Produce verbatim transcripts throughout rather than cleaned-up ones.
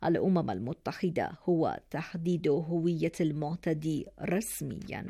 الأمم المتحدة هو تحديد هوية المعتدي رسميا.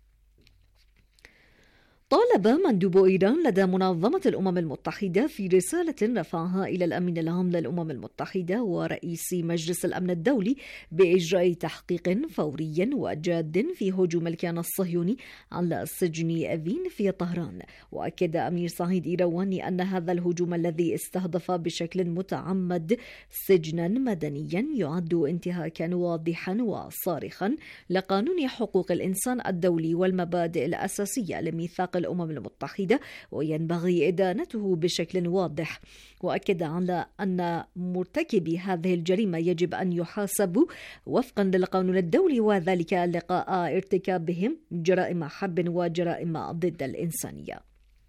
طالب مندوب إيران لدى منظمة الأمم المتحدة في رسالة رفعها إلى الأمين العام للأمم المتحدة ورئيس مجلس الأمن الدولي بإجراء تحقيق فوري وجاد في هجوم الكيان الصهيوني على سجن أفين في طهران. وأكد أمير سعيد إيرواني أن هذا الهجوم الذي استهدف بشكل متعمد سجنا مدنيا يعد انتهاكا واضحا وصارخا لقانون حقوق الإنسان الدولي والمبادئ الأساسية لميثاق الأمم المتحدة، وينبغي إدانته بشكل واضح. وأكد على أن مرتكبي هذه الجريمة يجب أن يحاسبوا وفقا للقانون الدولي، وذلك لقاء ارتكابهم جرائم حرب وجرائم ضد الإنسانية.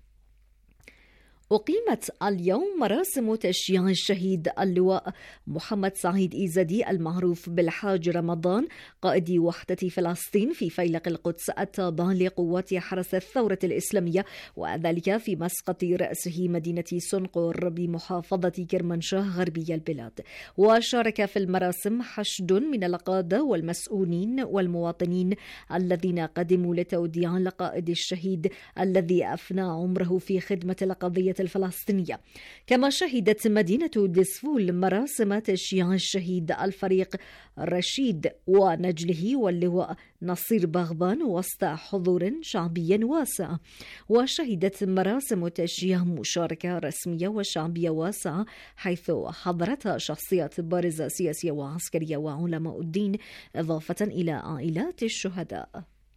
أقيمت اليوم مراسم تشييع الشهيد اللواء محمد سعيد إيزدي المعروف بالحاج رمضان قائد وحدة فلسطين في فيلق القدس التابع لقوات حرس الثورة الإسلامية، وذلك في مسقط رأسه مدينة سنقر بمحافظة كرمانشاه غربي البلاد. وشارك في المراسم حشد من القادة والمسؤولين والمواطنين الذين قدموا لتوديع القائد الشهيد الذي أفنى عمره في خدمة القضية الفلسطينية. كما شهدت مدينة دسفول مراسم تشييع الشهيد الفريق رشيد ونجله واللواء نصير بغبان وسط حضور شعبي واسع. وشهدت مراسم تشييع مشاركة رسمية وشعبية واسعة حيث حضرتها شخصيات بارزة سياسية وعسكرية وعلماء الدين إضافة إلى عائلات الشهداء.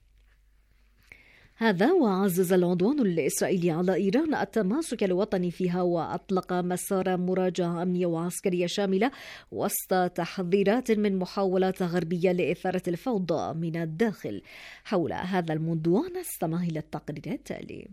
هذا وعزز العدوان الإسرائيلي على إيران التماسك الوطني فيها، وأطلق مسار مراجعة أمنية وعسكرية شاملة وسط تحذيرات من محاولات غربية لإثارة الفوضى من الداخل. حول هذا الموضوع نستمع إلى التقرير التالي.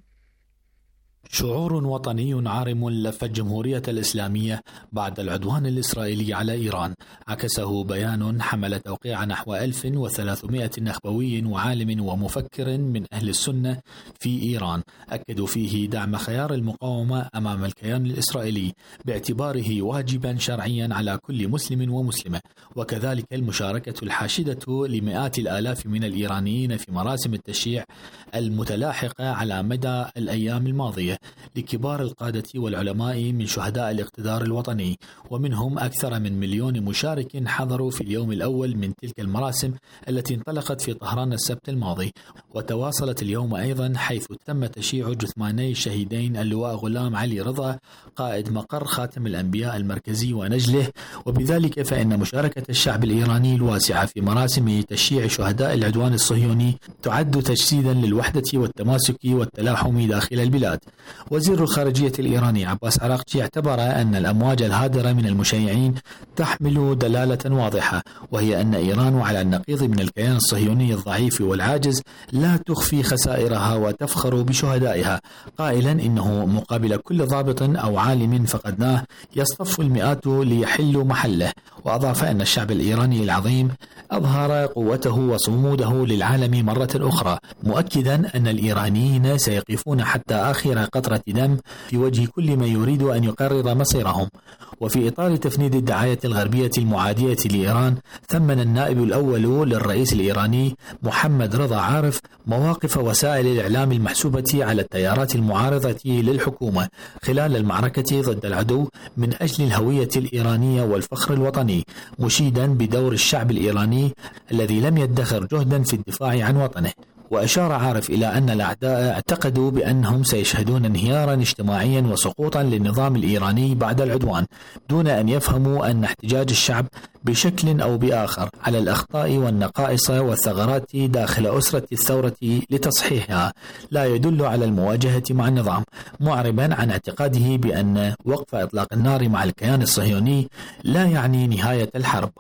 شعور وطني عارم لف الجمهورية الإسلامية بعد العدوان الإسرائيلي على إيران، عكسه بيان حمل توقيع نحو ألف وثلاثمائة نخبوي وعالم ومفكر من أهل السنة في إيران، أكدوا فيه دعم خيار المقاومة أمام الكيان الإسرائيلي باعتباره واجبا شرعيا على كل مسلم ومسلمة، وكذلك المشاركة الحاشدة لمئات الآلاف من الإيرانيين في مراسم التشييع المتلاحقة على مدى الأيام الماضية لكبار القادة والعلماء من شهداء الاقتدار الوطني، ومنهم أكثر من مليون مشارك حضروا في اليوم الأول من تلك المراسم التي انطلقت في طهران السبت الماضي، وتواصلت اليوم أيضا حيث تم تشييع جثماني الشهيدين اللواء غلام علي رضا قائد مقر خاتم الأنبياء المركزي ونجله. وبذلك فإن مشاركة الشعب الإيراني الواسعة في مراسم تشييع شهداء العدوان الصهيوني تعد تجسيدا للوحدة والتماسك والتلاحم داخل البلاد. وزير الخارجية الإيراني عباس عراقجي اعتبر أن الأمواج الهادرة من المشيعين تحمل دلالة واضحة، وهي أن إيران على النقيض من الكيان الصهيوني الضعيف والعاجز لا تخفي خسائرها وتفخر بشهدائها، قائلا إنه مقابل كل ضابط أو عالم فقدناه يصطف المئات ليحل محله. وأضاف أن الشعب الإيراني العظيم أظهر قوته وصموده للعالم مرة أخرى، مؤكدا أن الإيرانيين سيقفون حتى آخر قطرة دم في وجه كل من يريد أن يقرر مصيرهم. وفي إطار تفنيد الدعاية الغربية المعادية لإيران، ثمن النائب الأول للرئيس الإيراني محمد رضا عارف مواقف وسائل الإعلام المحسوبة على التيارات المعارضة للحكومة خلال المعركة ضد العدو من أجل الهوية الإيرانية والفخر الوطني، مشيدا بدور الشعب الإيراني الذي لم يدخر جهدا في الدفاع عن وطنه. وأشار عارف إلى أن الأعداء اعتقدوا بأنهم سيشهدون انهيارا اجتماعيا وسقوطا للنظام الإيراني بعد العدوان، دون أن يفهموا أن احتجاج الشعب بشكل أو بآخر على الأخطاء والنقائص والثغرات داخل أسرة الثورة لتصحيحها لا يدل على المواجهة مع النظام، معربا عن اعتقاده بأن وقف إطلاق النار مع الكيان الصهيوني لا يعني نهاية الحرب.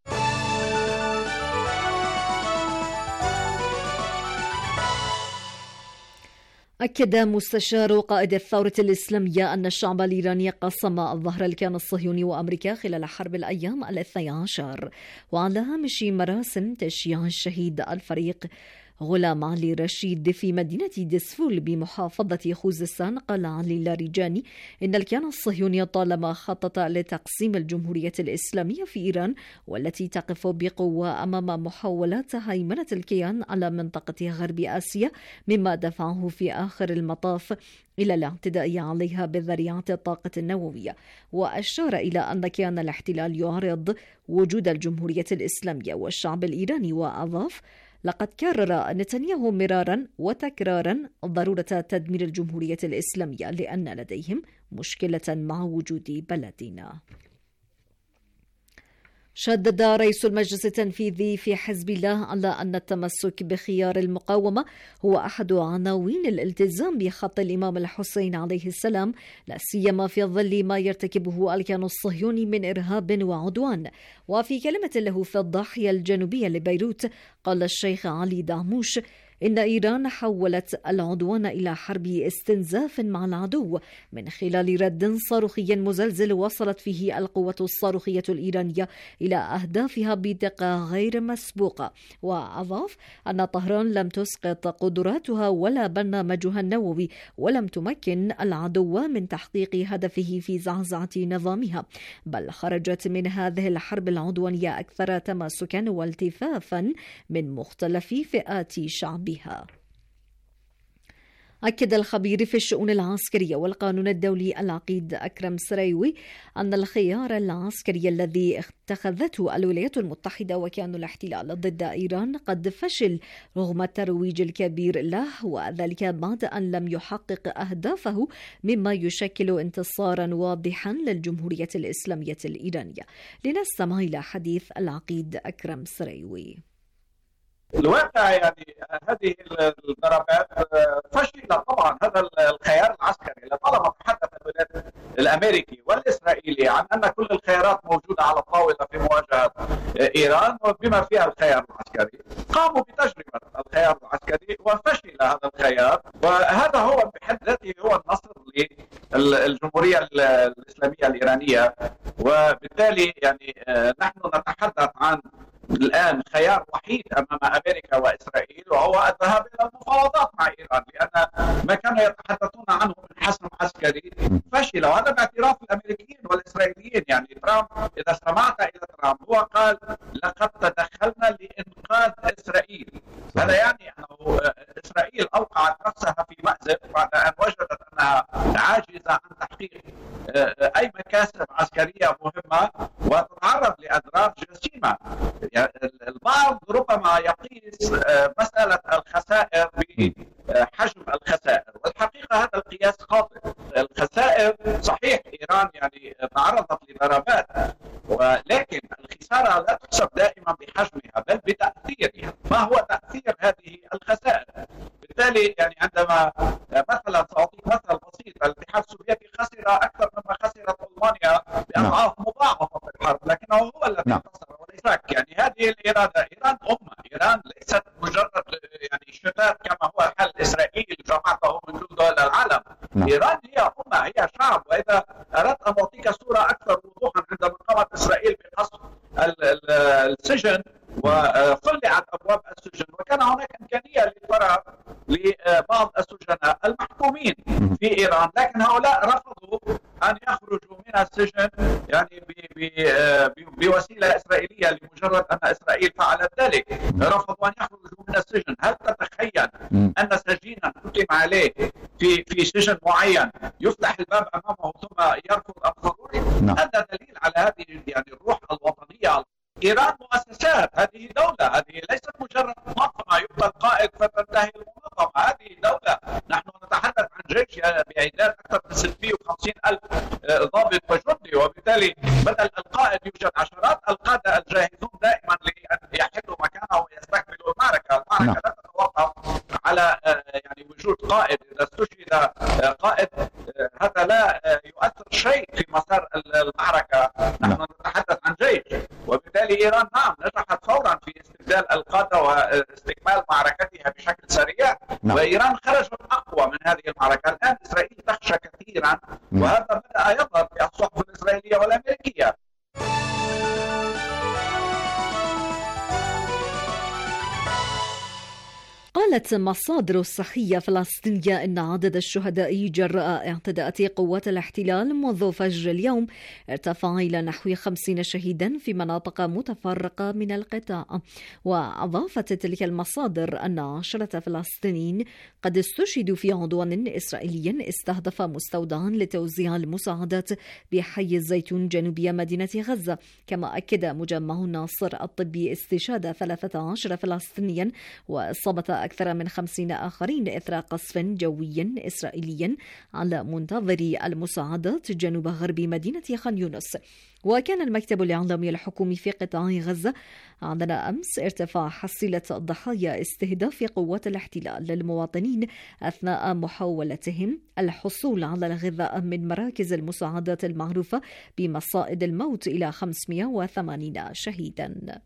أكد مستشار قائد الثورة الإسلامية أن الشعب الإيراني قسم الظهر الكيان الصهيوني وأمريكا خلال حرب الأيام الاثني عشر. وعلى هامش مراسم تشييع الشهيد الفريق غلام علي رشيد في مدينة ديسفول بمحافظة خوزستان قال علي لاريجاني إن الكيان الصهيوني طالما خطط لتقسيم الجمهورية الإسلامية في إيران والتي تقف بقوة أمام محاولات هيمنة الكيان على منطقة غرب آسيا، مما دفعه في آخر المطاف إلى الاعتداء عليها بذريعة الطاقة النووية. وأشار إلى أن كيان الاحتلال يعارض وجود الجمهورية الإسلامية والشعب الإيراني، وأضاف: لقد كرر نتنياهو مرارا وتكرارا ضرورة تدمير الجمهورية الإسلامية لأن لديهم مشكلة مع وجود بلدنا. شدد رئيس المجلس التنفيذي في حزب الله على أن التمسك بخيار المقاومة هو أحد عناوين الالتزام بخط الإمام الحسين عليه السلام، لا سيما في ظل ما يرتكبه الكيان الصهيوني من إرهاب وعدوان. وفي كلمة له في الضاحية الجنوبية لبيروت قال الشيخ علي دعموش إن إيران حولت العدوان إلى حرب استنزاف مع العدو من خلال رد صاروخي مزلزل وصلت فيه القوة الصاروخية الإيرانية إلى أهدافها بدقة غير مسبوقة. وأضاف أن طهران لم تسقط قدراتها ولا برنامجها النووي، ولم تمكن العدو من تحقيق هدفه في زعزعة نظامها، بل خرجت من هذه الحرب العدوانية أكثر تماسكا والتفافا من مختلف فئات شعبها. أكد الخبير في الشؤون العسكرية والقانون الدولي العقيد أكرم سريوي أن الخيار العسكري الذي اتخذته الولايات المتحدة وكيان الاحتلال ضد إيران قد فشل رغم الترويج الكبير له، وذلك بعد أن لم يحقق أهدافه، مما يشكل انتصارا واضحا للجمهورية الإسلامية الإيرانية. لنستمع إلى حديث العقيد أكرم سريوي. الواقع يعني هذه الضربات فشلت طبعا. هذا الخيار العسكري لطالما تحدث الولايات الامريكي والاسرائيلي عن ان كل الخيارات موجوده على الطاوله في مواجهه ايران وبما فيها الخيار العسكري، قاموا بتجربه الخيار العسكري وفشل هذا الخيار، وهذا هو بحد ذاته هو النصر للجمهوريه الاسلاميه الايرانيه. وبالتالي يعني نحن نتحدث عن الآن خيار وحيد أمام أمريكا وإسرائيل، وهو الذهاب إلى المفاوضات مع إيران، لأن ما كانوا يتحدثون عنه من حسم عسكري فشل، وهذا باعتراف الأمريكيين والإسرائيليين. يعني ترامب إذا استمعت إلى ترامب هو قال لقد تدخلنا لإنقاذ إسرائيل. هذا يعني أنه إسرائيل أوقعت نفسها في مأزق بعد أن وجدت أنها عاجزة عن تحقيق أي مكاسب عسكرية مهمة وتتعرض لأضرار جسيمة. يعني البعض ربما يقيس مسألة الخسائر بحجم الخسائر، والحقيقة هذا القياس خاطئ. الخسائر صحيح إيران يعني تعرضت لضربات، ولكن الخسارة لا تحسب دائما بحجمها بل بتأثيرها. ما هو تأثير هذه الخسائر؟ بالتالي يعني عندما مثلا سأعطيك مثل بسيط، الاتحاد السوفيتي خسر أكثر مما خسرت ألمانيا بأضعاف مضاعفة في الحرب، لكنه هو الذي انتصر وليس. يعني هذه الإرادة، إيران أمة، إيران ليست مجرد يعني شتات كما هو حال إسرائيل جمعته من كل دول العالم. إيران هي أمة، هي شعب. وإذا أردت أن أعطيك صورة أكثر وضوحا، عندما قامت إسرائيل بقصف السجن وخلعت أبواب السجن، وكان هناك إمكانية للفرار لبعض السجناء المحكومين في إيران، لكن هؤلاء رفضوا أن يخرجوا من السجن يعني بوسيلة إسرائيلية لمجرد أن إسرائيل فعلت ذلك. رفضوا أن يخرجوا من السجن. هل تتخيل أن سجينا حكم عليه في في سجن معين يفتح الباب أمامه ثم يرفض الخروج؟ هذا دليل على هذه يعني الروح الوطنية. إيران مؤسسات، هذه دولة، هذه ليست مجرد منظمة يبقى القائد فتنتهي المنظمة. هذه دولة. نحن نتحدث عن جيش بإعداد أكثر من ستمائة وخمسين ألف ضابط وجندي، وبالتالي بدل القائد يوجد عشرات القادة الجاهزون دائما لأن يحلوا مكانه ويستكملوا المعركة. المعركة لا تتوقف على يعني وجود قائد. إذا استشهد قائد هذا لا يؤثر شيء في مسار المعركة. نحن نتحدث عن جيش، وبالتالي إيران نعم نجحت فورا في استبدال القادة واستكمال معركتها بشكل سريع، وإيران خرجت أقوى من هذه المعركة. الآن إسرائيل تخشى كثيرا، وهذا بدأ يظهر في الصحف الإسرائيلية والأمريكية. قال قالت مصادر الصحية فلسطينية إن عدد الشهداء جراء اعتداءات قوات الاحتلال منذ فجر اليوم ارتفع إلى نحو خمسين شهيدا في مناطق متفرقة من القطاع. وأضافت تلك المصادر أن عشرة فلسطينيين قد استشهدوا في عدوان إسرائيلي استهدف مستودعا لتوزيع المساعدات بحي الزيتون جنوبي مدينة غزة. كما أكد مجمع الناصر الطبي استشهاد ثلاثة عشر فلسطينيا وإصابة أكثر من خمسين آخرين إثر قصف جوي إسرائيلي على منتظري المساعدات جنوب غرب مدينة خان يونس. وكان المكتب الإعلامي الحكومي في قطاع غزة أعلن أمس ارتفاع حصيلة ضحايا استهداف قوات الاحتلال للمواطنين أثناء محاولتهم الحصول على الغذاء من مراكز المساعدات المعروفة بمصائد الموت إلى خمسمائة وثمانين شهيدا.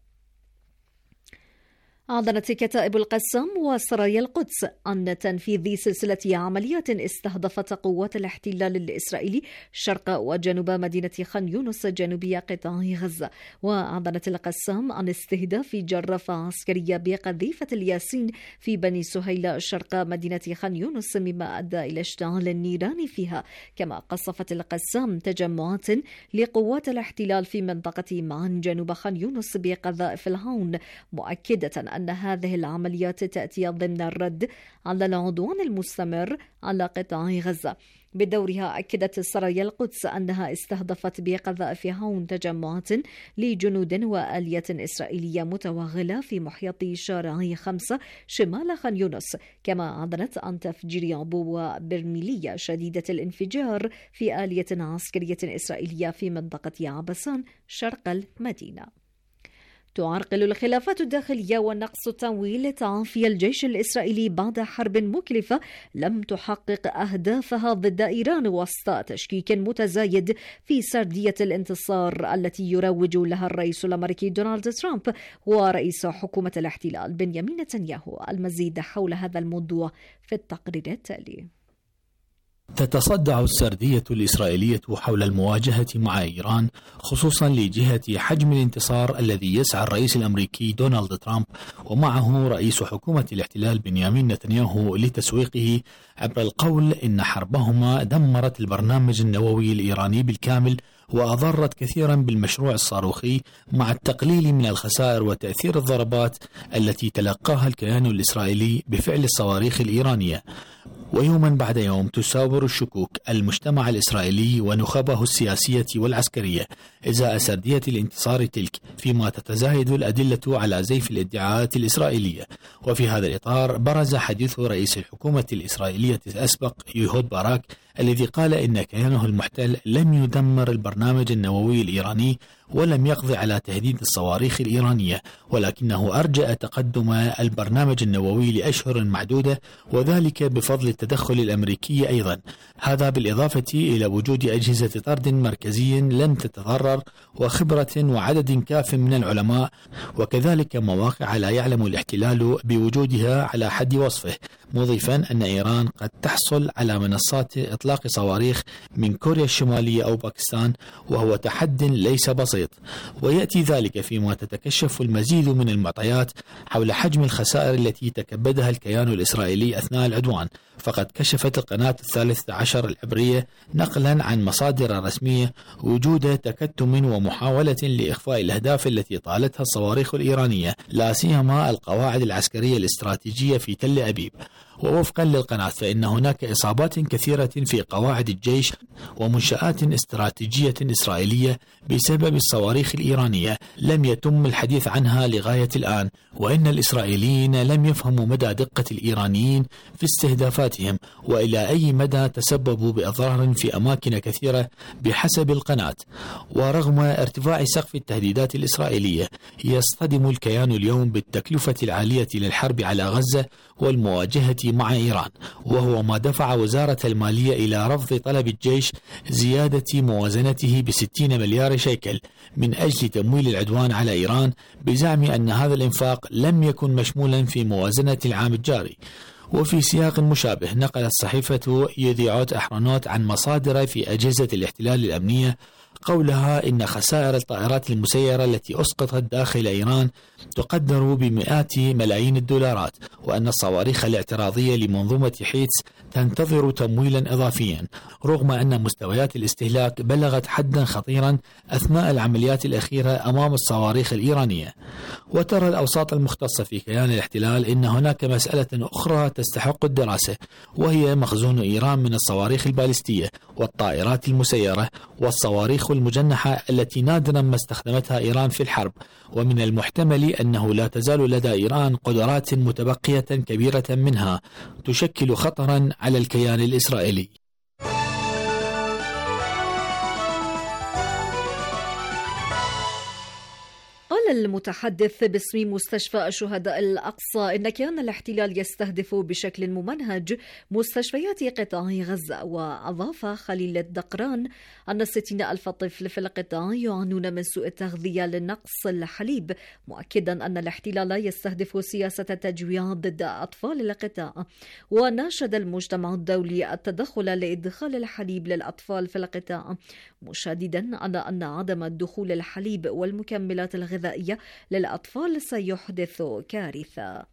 أعلنت كتائب القسام وسرايا القدس عن تنفيذ سلسلة عمليات استهدفت قوات الاحتلال الإسرائيلي شرق وجنوب مدينة خان يونس جنوبي قطاع غزة. وأعلنت القسام عن استهداف جرافة عسكرية بقذيفة الياسين في بني سهيل شرق مدينة خان يونس مما أدى إلى اشتعال النيران فيها. كما قصفت القسام تجمعات لقوات الاحتلال في منطقة معن جنوب خان يونس بقذائف الهاون، مؤكدة أن هذه العمليات تأتي ضمن الرد على العدوان المستمر على قطاع غزة. بدورها أكدت سرايا القدس أنها استهدفت بقذائف هاون تجمعات لجنود وآلية إسرائيلية متوغلة في محيط شارع خمسة شمال خان يونس. كما أعلنت عن تفجير عبوة برميلية شديدة الانفجار في آلية عسكرية إسرائيلية في منطقة عبسان شرق المدينة. تعرقل الخلافات الداخلية ونقص التمويل تعافي الجيش الإسرائيلي بعد حرب مكلفة لم تحقق أهدافها ضد إيران وسط تشكيك متزايد في سردية الانتصار التي يروج لها الرئيس الأمريكي دونالد ترامب ورئيس حكومة الاحتلال بنيامين نتنياهو. المزيد حول هذا الموضوع في التقرير التالي. تتصدع السردية الإسرائيلية حول المواجهة مع إيران، خصوصا لجهة حجم الانتصار الذي يسعى الرئيس الأمريكي دونالد ترامب ومعه رئيس حكومة الاحتلال بنيامين نتنياهو لتسويقه عبر القول إن حربهما دمرت البرنامج النووي الإيراني بالكامل وأضرت كثيرا بالمشروع الصاروخي، مع التقليل من الخسائر وتأثير الضربات التي تلقاها الكيان الإسرائيلي بفعل الصواريخ الإيرانية. ويوما بعد يوم تساور الشكوك المجتمع الإسرائيلي ونخبه السياسية والعسكرية إزاء سردية الانتصار تلك، فيما تتزايد الأدلة على زيف الادعاءات الإسرائيلية. وفي هذا الإطار برز حديث رئيس الحكومة الإسرائيلية الأسبق يهود باراك الذي قال إن كيانه المحتل لم يدمر البرنامج النووي الإيراني ولم يقضي على تهديد الصواريخ الإيرانية، ولكنه أرجأ تقدم البرنامج النووي لأشهر معدودة، وذلك بفضل التدخل الأمريكي أيضا. هذا بالإضافة إلى وجود أجهزة طرد مركزي لم تتضرر وخبرة وعدد كاف من العلماء، وكذلك مواقع لا يعلم الاحتلال بوجودها على حد وصفه، مضيفا أن إيران قد تحصل على منصات إطلاق صواريخ من كوريا الشمالية أو باكستان، وهو تحد ليس بسيط. ويأتي ذلك فيما تتكشف المزيد من المعطيات حول حجم الخسائر التي تكبدها الكيان الإسرائيلي أثناء العدوان. فقد كشفت القناة الثالثة عشر العبرية نقلا عن مصادر رسمية وجود تكتم ومحاولة لإخفاء الأهداف التي طالتها الصواريخ الإيرانية، لا سيما القواعد العسكرية الاستراتيجية في تل أبيب. ووفقا للقناة فإن هناك إصابات كثيرة في قواعد الجيش ومنشآت استراتيجية إسرائيلية بسبب الصواريخ الإيرانية لم يتم الحديث عنها لغاية الآن، وإن الإسرائيليين لم يفهموا مدى دقة الإيرانيين في استهدافاتهم وإلى أي مدى تسببوا بأضرار في أماكن كثيرة بحسب القناة. ورغم ارتفاع سقف التهديدات الإسرائيلية، يصطدم الكيان اليوم بالتكلفة العالية للحرب على غزة والمواجهة مع إيران، وهو ما دفع وزارة المالية إلى رفض طلب الجيش زيادة موازنته بستين مليار شيكل من أجل تمويل العدوان على إيران، بزعم أن هذا الإنفاق لم يكن مشمولا في موازنة العام الجاري. وفي سياق مشابه نقلت صحيفة يديعوت أحرنوت عن مصادر في أجهزة الاحتلال الأمنية قولها إن خسائر الطائرات المسيرة التي أسقطت داخل إيران تقدر بمئات ملايين الدولارات، وأن الصواريخ الاعتراضية لمنظومة حيتس تنتظر تمويلا إضافيا، رغم أن مستويات الاستهلاك بلغت حدا خطيرا أثناء العمليات الأخيرة أمام الصواريخ الإيرانية. وترى الأوساط المختصة في كيان الاحتلال إن هناك مسألة أخرى تستحق الدراسة، وهي مخزون إيران من الصواريخ البالستية والطائرات المسيرة والصواريخ المجنحة التي نادرا ما استخدمتها إيران في الحرب، ومن المحتمل أنه لا تزال لدى إيران قدرات متبقية كبيرة منها تشكل خطرا على الكيان الإسرائيلي. قال المتحدث باسم مستشفى الشهداء الأقصى إن كيان الاحتلال يستهدف بشكل ممنهج مستشفيات قطاع غزة، وأضاف خليل الدقران أن ستين ألف طفل في القطاع يعانون من سوء التغذية لنقص الحليب، مؤكدا أن الاحتلال يستهدف سياسة تجويع ضد أطفال القطاع. وناشد المجتمع الدولي التدخل لإدخال الحليب للأطفال في القطاع، مشددا على أن عدم دخول الحليب والمكملات الغذائية للأطفال سيحدث كارثة.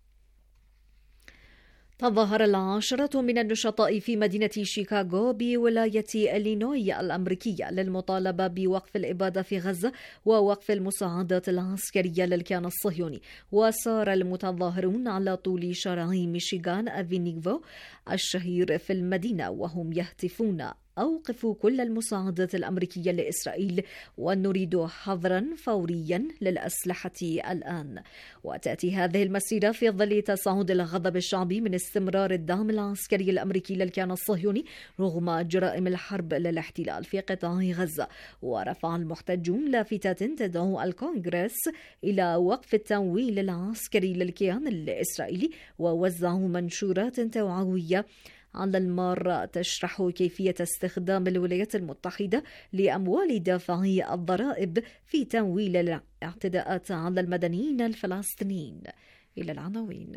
تظاهر العشرة من النشطاء في مدينة شيكاغو بولاية إلينوي الأمريكية للمطالبة بوقف الإبادة في غزة ووقف المساعدات العسكرية للكيان الصهيوني. وسار المتظاهرون على طول شارع ميشيغان أفينيفو الشهير في المدينة وهم يهتفون: أوقفوا كل المساعدات الأمريكية لإسرائيل ونريد حظرا فوريا للأسلحة الآن. وتأتي هذه المسيرة في ظل تصاعد الغضب الشعبي من استمرار الدعم العسكري الأمريكي للكيان الصهيوني رغم جرائم الحرب للاحتلال في قطاع غزة. ورفع المحتجون لافتات تدعو الكونغرس إلى وقف التمويل العسكري للكيان الإسرائيلي، ووزعوا منشورات توعوية على المار تشرح كيفية استخدام الولايات المتحدة لأموال دافعي الضرائب في تمويل الاعتداءات على المدنيين الفلسطينيين. إلى العناوين.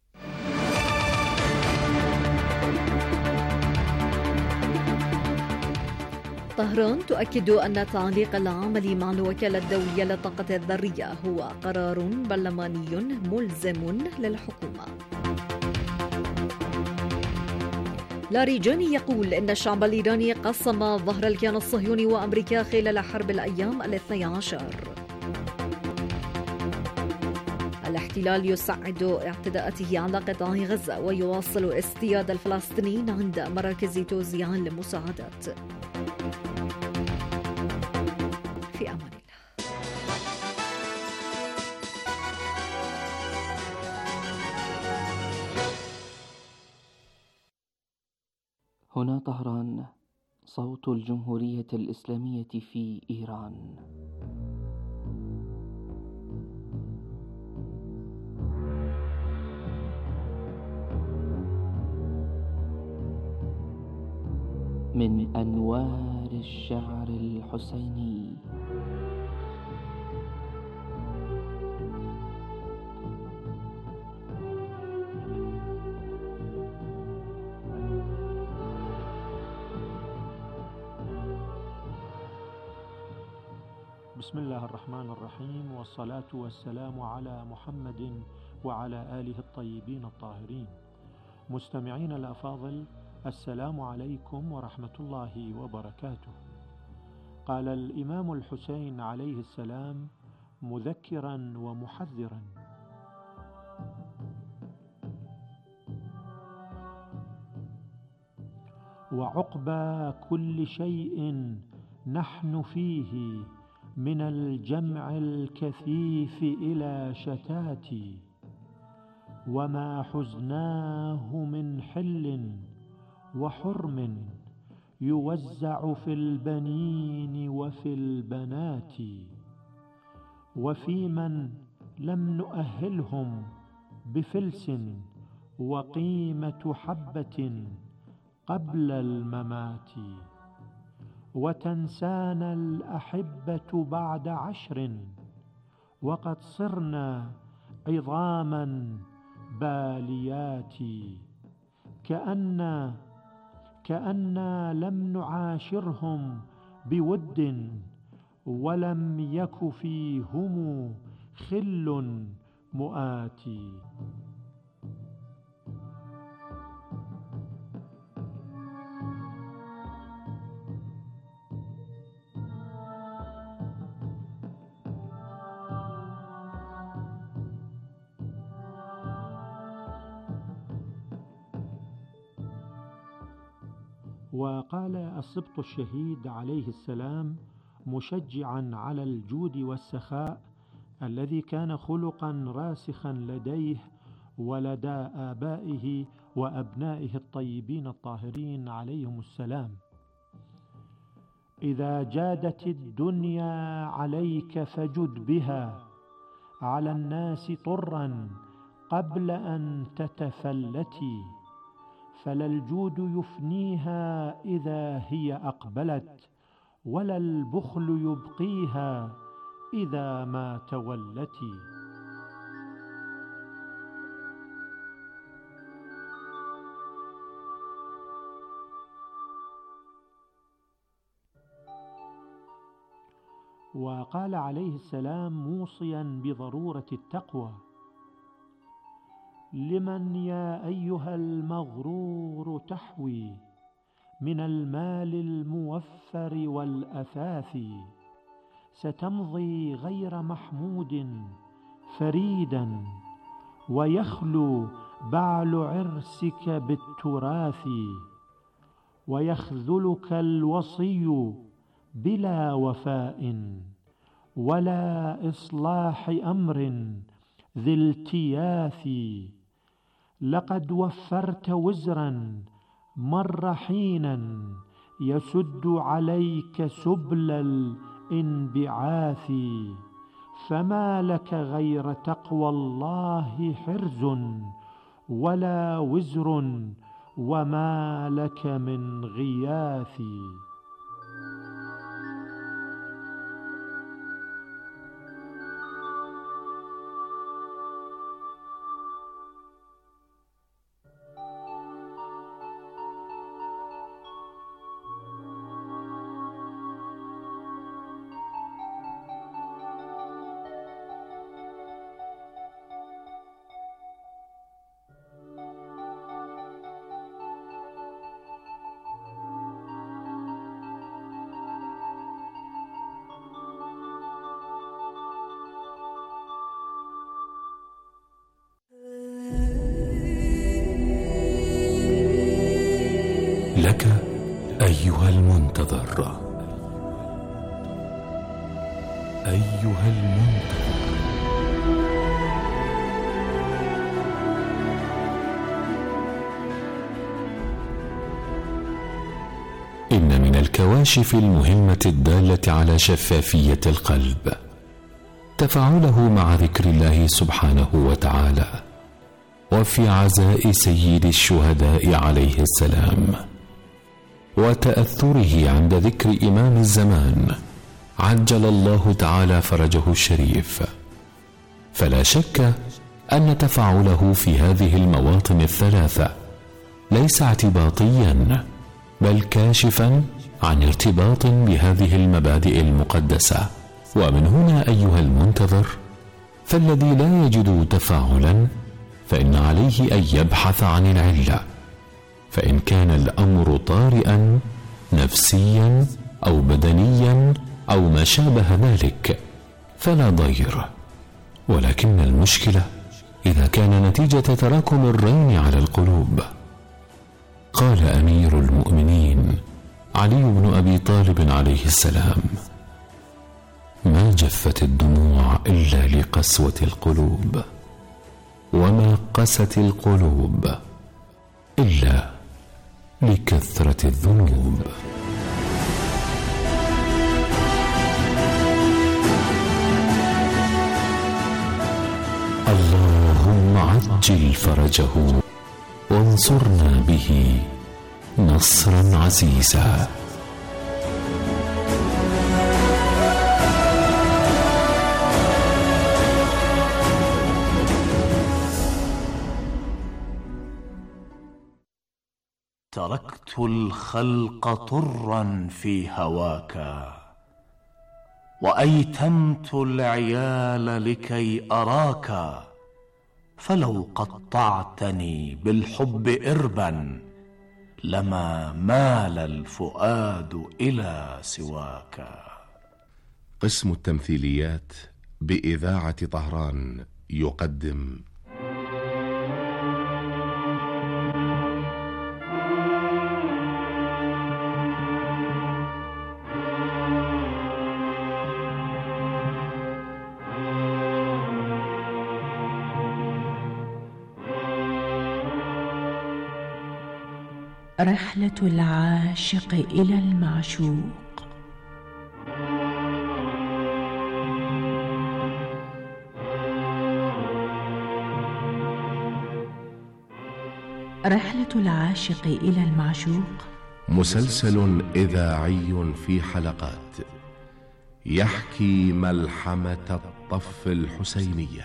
طهران تؤكد أن تعليق العمل مع الوكالة الدولية للطاقة الذرية هو قرار برلماني ملزم للحكومة. لاريجاني يقول إن الشعب الإيراني قسم ظهر الكيان الصهيوني وأمريكا خلال حرب الأيام الاثني عشر. الاحتلال يسعد اعتداءاته على قطاع غزة ويواصل اصطياد الفلسطينيين عند مراكز توزيع المساعدات. في أمان الله. هنا طهران، صوت الجمهورية الإسلامية في إيران. من أنوار الشعر الحسيني. بسم الله الرحمن الرحيم، والصلاة والسلام على محمد وعلى آله الطيبين الطاهرين. مستمعين الأفاضل، السلام عليكم ورحمة الله وبركاته. قال الإمام الحسين عليه السلام مذكرا ومحذرا: وعقبى كل شيء نحن فيه من الجمع الكثيف إلى شتات، وما حزناه من حل وحرم يوزع في البنين وفي البنات، وفي من لم نؤهلهم بفلس وقيمة حبة قبل الممات، وتنسانا الأحبة بعد عشر وقد صرنا عظاما باليات، كأن كأننا لم نعاشرهم بود ولم يك فيهم خل مؤاتي. وقال السبط الشهيد عليه السلام مشجعا على الجود والسخاء الذي كان خلقا راسخا لديه ولدى آبائه وأبنائه الطيبين الطاهرين عليهم السلام: إذا جادت الدنيا عليك فجد بها على الناس طرا قبل أن تتفلتي، فلا الجود يفنيها إذا هي أقبلت، ولا البخل يبقيها إذا ما تولتي. وقال عليه السلام موصيا بضرورة التقوى: لمن يا أيها المغرور تحوي من المال الموفر والأثاث، ستمضي غير محمود فريدا، ويخلو بعل عرسك بالتراث، ويخذلك الوصي بلا وفاء ولا إصلاح أمر ذي التياث. لقد وفرت وزرا مر حينا يسد عليك سبل الانبعاث، فما لك غير تقوى الله حرز ولا وزر، وما لك من غياث. لك أيها المنتظر، أيها المنتظر، إن من الكواشف المهمة الدالة على شفافية القلب تفاعله مع ذكر الله سبحانه وتعالى، وفي عزاء سيد الشهداء عليه السلام، وتأثره عند ذكر إمام الزمان عجل الله تعالى فرجه الشريف. فلا شك أن تفاعله في هذه المواطن الثلاثة ليس اعتباطيا، بل كاشفا عن ارتباط بهذه المبادئ المقدسة. ومن هنا أيها المنتظر، فالذي لا يجد تفاعلا فإن عليه أن يبحث عن العلة، فإن كان الأمر طارئا نفسيا أو بدنيا أو ما شابه ذلك فلا ضير، ولكن المشكلة إذا كان نتيجة تراكم الرين على القلوب. قال أمير المؤمنين علي بن أبي طالب عليه السلام: ما جفت الدموع إلا لقسوة القلوب، وما قست القلوب إلا لكثرة الذنوب. اللهم عجل فرجه وانصرنا به نصرا عزيزا. تركت الخلق طرا في هواك، وأيتمت العيال لكي أراك، فلو قطعتني بالحب إربا لما مال الفؤاد إلى سواك. قسم التمثيليات بإذاعة طهران يقدم رحلة العاشق إلى المعشوق. رحلة العاشق إلى المعشوق مسلسل إذاعي في حلقات يحكي ملحمة الطف الحسينية.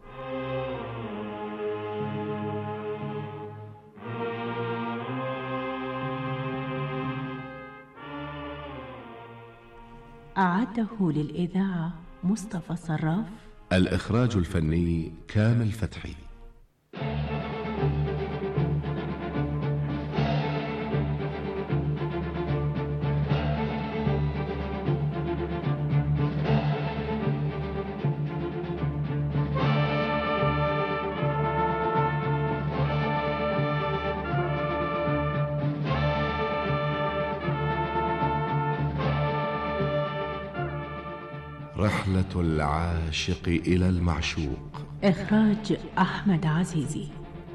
أعده للإذاعة مصطفى صراف. الإخراج الفني كامل فتحي. رحلة العاشق إلى المعشوق. إخراج أحمد عزيزي.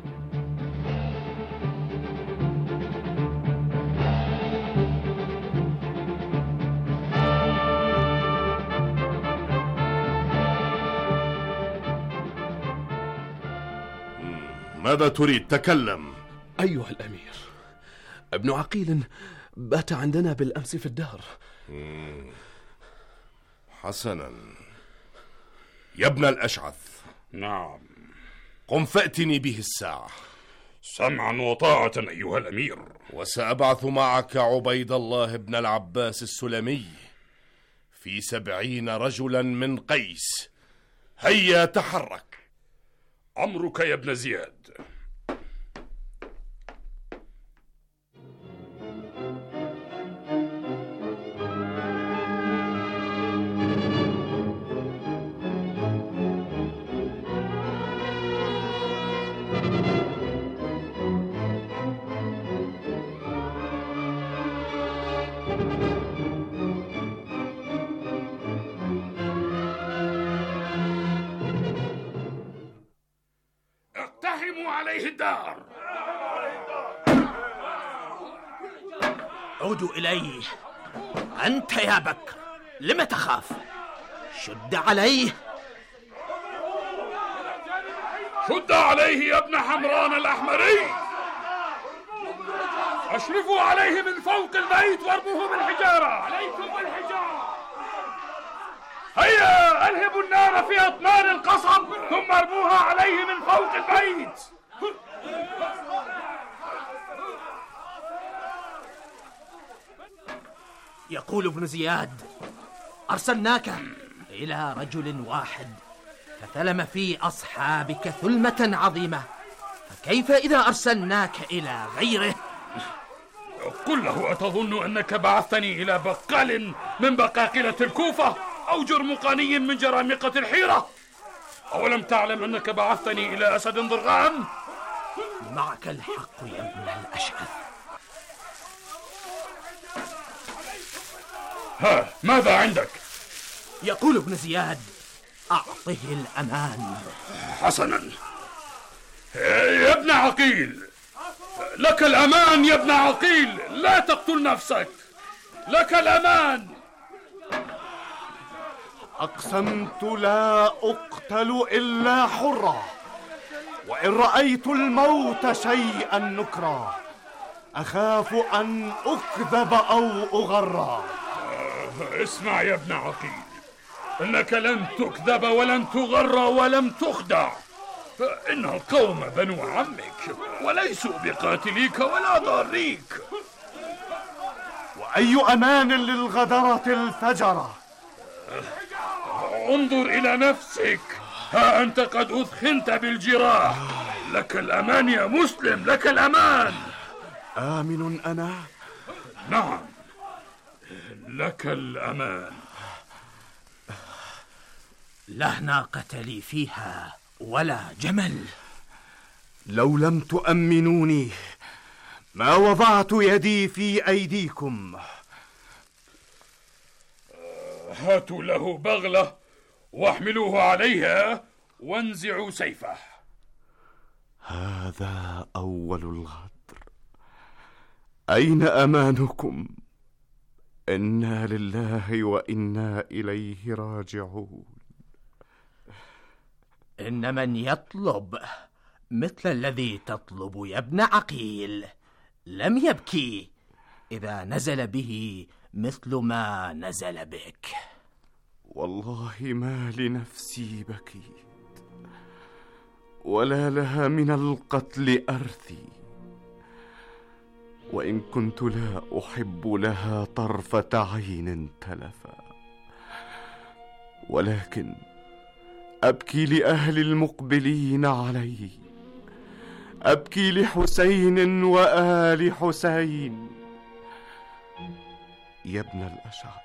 ماذا تريد؟ تكلم. أيها الأمير، ابن عقيل بات عندنا بالأمس في الدار. حسنا يا ابن الأشعث. نعم. قم فأتني به الساعة. سمعا وطاعة أيها الأمير. وسأبعث معك عبيد الله بن العباس السلمي في سبعين رجلا من قيس. هيا تحرك. أمرك يا ابن زياد. اقتحموا عليه الدار. عودوا إليه. أنت يا بكر لم تخاف؟ شد عليه. شد عليه يا ابن حمران الأحمري. أشرفوا عليه من فوق البيت وارموه بالحجارة. عليكم بالحجارة. هيا ألهبوا النار في أطنان القصب ثم ارموها عليه من فوق البيت. يقول ابن زياد: أرسلناك إلى رجل واحد فثلم في أصحابك ثلمة عظيمة، فكيف إذا أرسلناك إلى غيره؟ قل له: أتظن أنك بعثتني إلى بقال من بقاقلة الكوفة أو جرمقاني من جرامقة الحيرة؟ أولم تعلم أنك بعثتني إلى أسد ضرغام؟ معك الحق يا ابن الأشعث. ها، ماذا عندك؟ يقول ابن زياد: أعطه الأمان. حسنا يا ابن عقيل، لك الأمان يا ابن عقيل، لا تقتل نفسك، لك الأمان. أقسمت لا أقتل إلا حرا، وإن رأيت الموت شيئا نكرا، أخاف أن أكذب أو أغرى. اسمع يا ابن عقيل، إنك لن تكذب ولن تغر ولم تخدع، إن القوم بنو عمك وليسوا بقاتليك ولا ضاريك. وأي أمان للغدرة الفجرة؟ انظر إلى نفسك، ها أنت قد أثخنت بالجراح. لك الأمان يا مسلم، لك الأمان. آمن أنا؟ نعم، لك الأمان. لا ناقة لي فيها ولا جمل. لو لم تؤمنوني ما وضعت يدي في أيديكم. هاتوا له بغلة واحملوه عليها وانزعوا سيفه. هذا أول الغدر. أين أمانكم؟ إنا لله وإنا إليه راجعون. إن من يطلب مثل الذي تطلب يا ابن عقيل لم يبكي إذا نزل به مثل ما نزل بك. والله ما لنفسي بكيت ولا لها من القتل أرثي، وإن كنت لا أحب لها طرفة عين تلفا، ولكن أبكي لأهل المقبلين علي، أبكي لحسين وآل حسين. يا ابن الأشعث،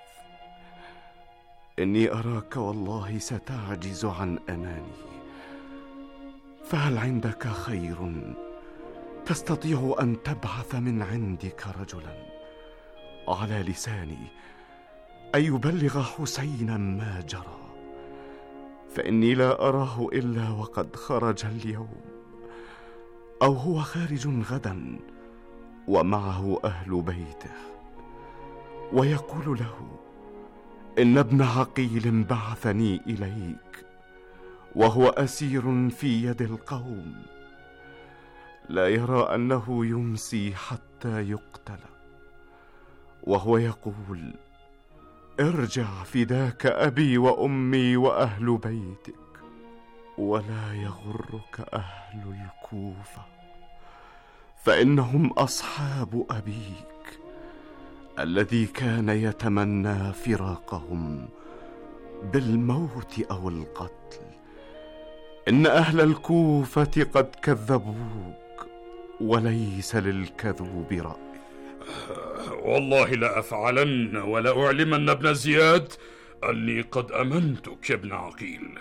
إني أراك والله ستعجز عن أماني، فهل عندك خير تستطيع أن تبعث من عندك رجلا على لساني أن يبلغ حسينا ما جرى؟ فإني لا أراه إلا وقد خرج اليوم، أو هو خارج غدا ومعه أهل بيته، ويقول له إن ابن عقيل بعثني إليك وهو أسير في يد القوم، لا يرى أنه يمسي حتى يقتل، وهو يقول ارجع فداك أبي وأمي وأهل بيتك. ولا يغرك أهل الكوفة، فإنهم أصحاب أبيك الذي كان يتمنى فراقهم بالموت أو القتل. إن أهل الكوفة قد كذبوك، وليس للكذوب رأي. والله لا أفعلن ولا أعلمن ابن زياد أني قد أمنتك يا ابن عقيل.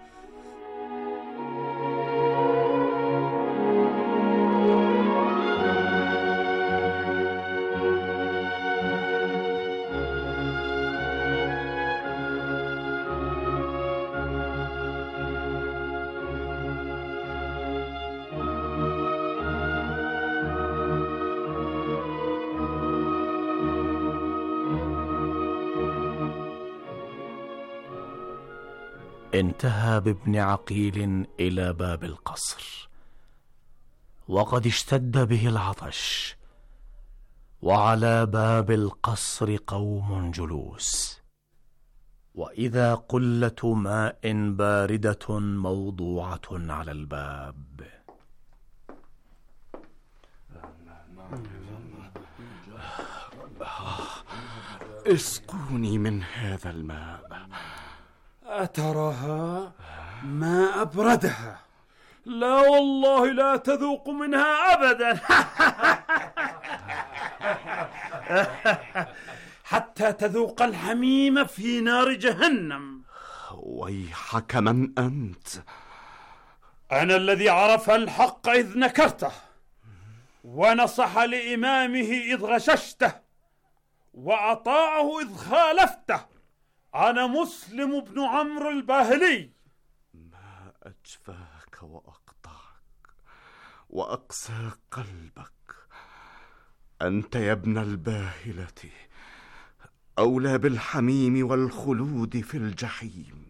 انتهى بابن عقيل إلى باب القصر، وقد اشتد به العطش، وعلى باب القصر قوم جلوس، وإذا قلة ماء باردة موضوعة على الباب. اسقوني من هذا الماء. أتراها ما أبردها؟ لا والله لا تذوق منها أبدا. حتى تذوق الحميم في نار جهنم. ويحك، من أنت؟ أنا الذي عرف الحق إذ نكرته، ونصح لإمامه إذ غششته، وأطاعه إذ خالفته. أنا مسلم بن عمرو الباهلي. ما أجفاك وأقطعك وأقسى قلبك. أنت يا ابن الباهلة أولى بالحميم والخلود في الجحيم.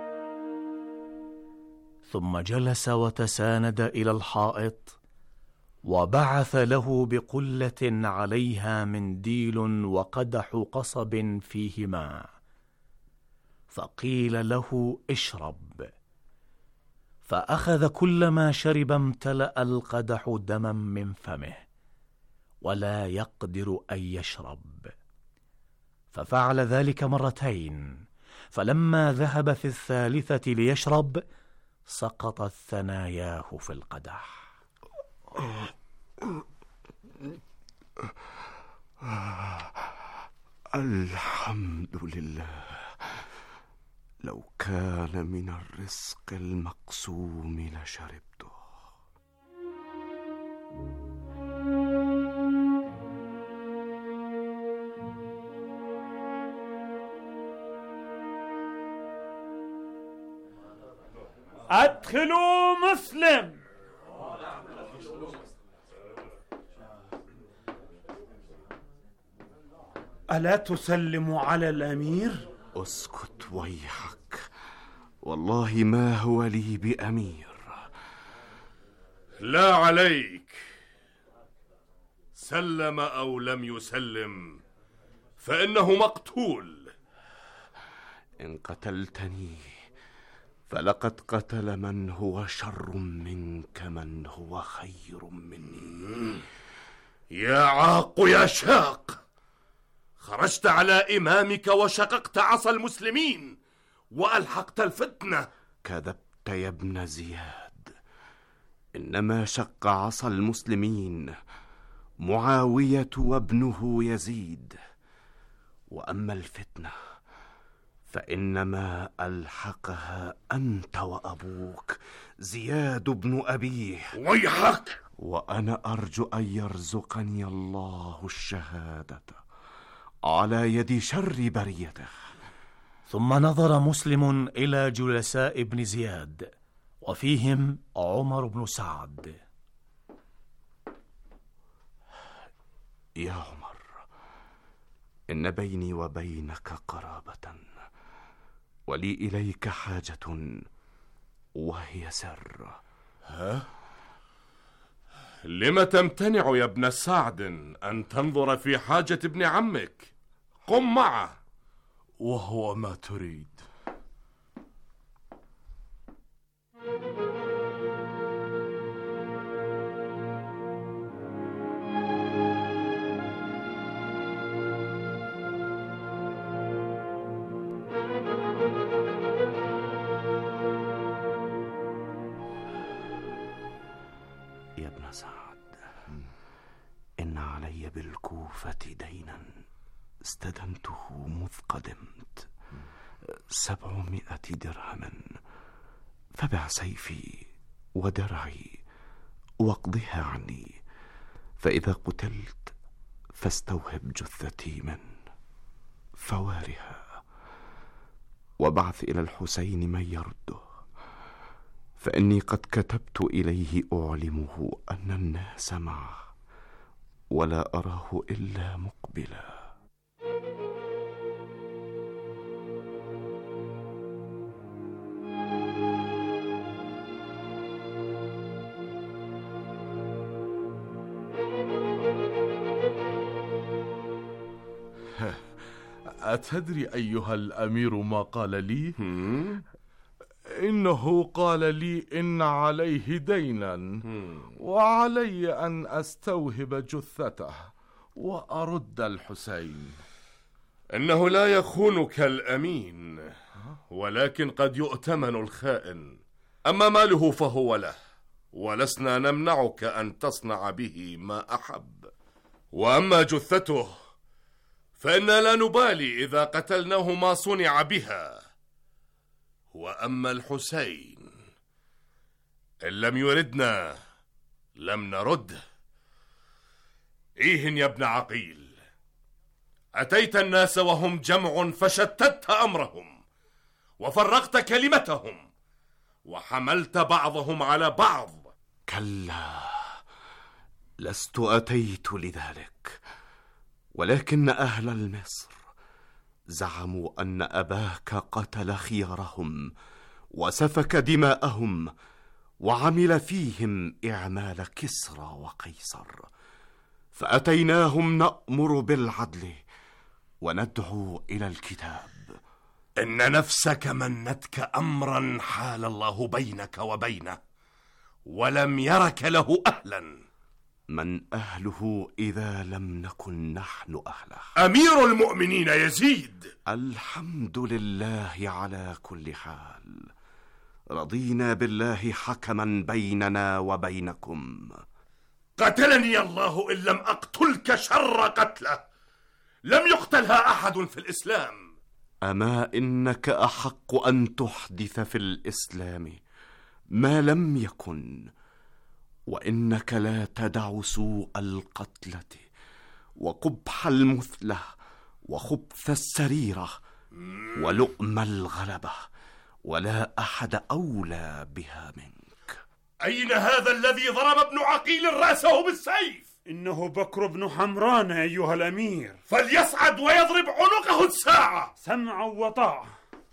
ثم جلس وتساند إلى الحائط، وبعث له بقلة عليها منديل وقدح قصب فيه ماء، فقيل له اشرب، فأخذ كلما شرب امتلأ القدح دما من فمه ولا يقدر أن يشرب، ففعل ذلك مرتين، فلما ذهب في الثالثة ليشرب سقطت ثناياه في القدح. الحمد لله، لو كان من الرزق المقسوم لشربته. أدخلوا مسلم. ألا تسلم على الأمير؟ اسكت ويحك، والله ما هو لي بأمير. لا عليك، سلم أو لم يسلم فإنه مقتول. إن قتلتني فلقد قتل من هو شر منك من هو خير مني. يا عاق يا شاق، خرجت على إمامك وشققت عصا المسلمين وألحقت الفتنة. كذبت يا ابن زياد، إنما شق عصا المسلمين معاوية وابنه يزيد، وأما الفتنة فإنما ألحقها أنت وأبوك زياد بن أبيه. ويحك، وأنا أرجو أن يرزقني الله الشهادة على يد شر بريته. ثم نظر مسلم إلى جلساء ابن زياد وفيهم عمر بن سعد. يا عمر، إن بيني وبينك قرابة، ولي إليك حاجة وهي سر. ها؟ لم تمتنع يا ابن سعد أن تنظر في حاجة ابن عمك؟ قم معه. وهو ما تريد. يا ابن سعد، إن علي بالكوفة دينا استدنته مذ قدمت، سبعمائة درهم، فبع سيفي ودرعي واقضها عني، فإذا قتلت فاستوهب جثتي من فوارها، وابعث إلى الحسين من يرده، فإني قد كتبت إليه أعلمه أن الناس معه ولا أراه إلا مقبلا. أتدري أيها الأمير ما قال لي؟ إنه قال لي إن عليه دينا وعلي أن أستوهب جثته وأرد الحسين. إنه لا يخونك الأمين، ولكن قد يؤتمن الخائن. أما ماله فهو له، ولسنا نمنعك أن تصنع به ما أحب. وأما جثته فإنا لا نبالي إذا قتلناه ما صنع بها. وأما الحسين إن لم يردنا لم نرده. إيه يا ابن عقيل، أتيت الناس وهم جمع فشتت أمرهم وفرقت كلمتهم وحملت بعضهم على بعض. كلا، لست أتيت لذلك، ولكن أهل المصر زعموا أن أباك قتل خيارهم وسفك دماءهم وعمل فيهم إعمال كسرى وقيصر، فأتيناهم نأمر بالعدل وندعو إلى الكتاب. إن نفسك منتك أمرا حال الله بينك وبينه، ولم يرك له أهلا. من أهله إذا لم نكن نحن أهله؟ أمير المؤمنين يزيد. الحمد لله على كل حال، رضينا بالله حكما بيننا وبينكم. قتلني الله إن لم أقتلك شر قتله، لم يقتلها أحد في الإسلام. أما إنك أحق أن تحدث في الإسلام ما لم يكن، وإنك لا تدع سوء القتلة وقبح المثلة وخبث السريرة ولؤم الغلبة، ولا أحد أولى بها منك. أين هذا الذي ضرب ابن عقيل رأسه بالسيف؟ إنه بكر بن حمران أيها الأمير. فليصعد ويضرب عنقه الساعة. سمعا وطاعة.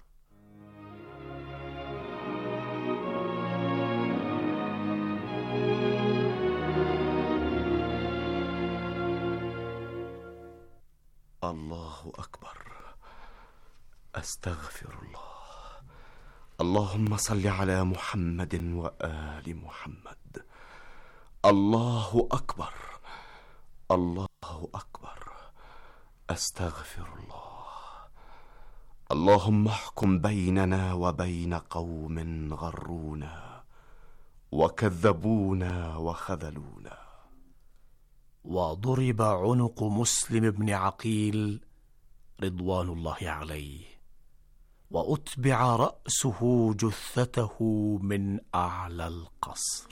الله أكبر. أستغفر الله. اللهم صل على محمد وآل محمد. الله أكبر. الله أكبر. أستغفر الله. اللهم احكم بيننا وبين قوم غرونا وكذبونا وخذلونا. وضرب عنق مسلم بن عقيل رضوان الله عليه، وأتبع رأسه جثته من أعلى القصر.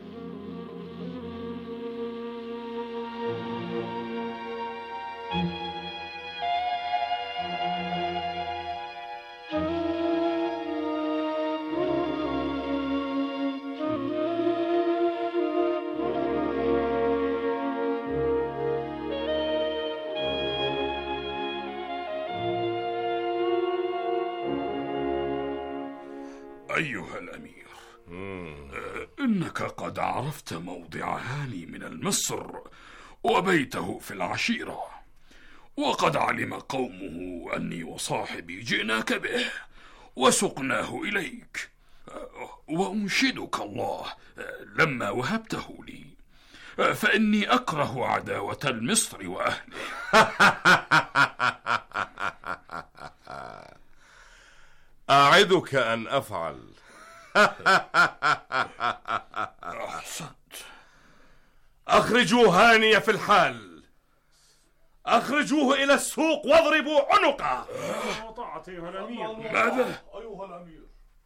أيها الأمير، إنك قد عرفت موضع هاني من المصر وبيته في العشيرة، وقد علم قومه أني وصاحبي جئناك به وسقناه إليك، وأنشدك الله لما وهبته لي، فإني أكره عداوة المصر وأهله. أعدك أن أفعل. أحسنت. أخرجوا هاني في الحال، أخرجوه إلى السوق واضربوا عنقه. وطاعة أيها الأمير. ماذا؟ أيها الأمير.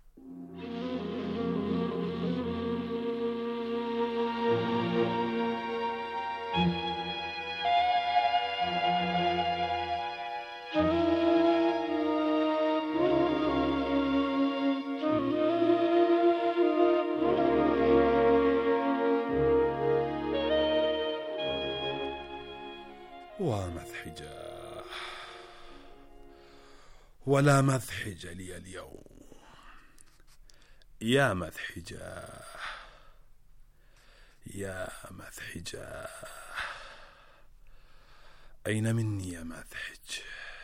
ومذحجا ولا مذحج لي اليوم. يا مذحجا يا مذحجا، أين مني يا مذحج؟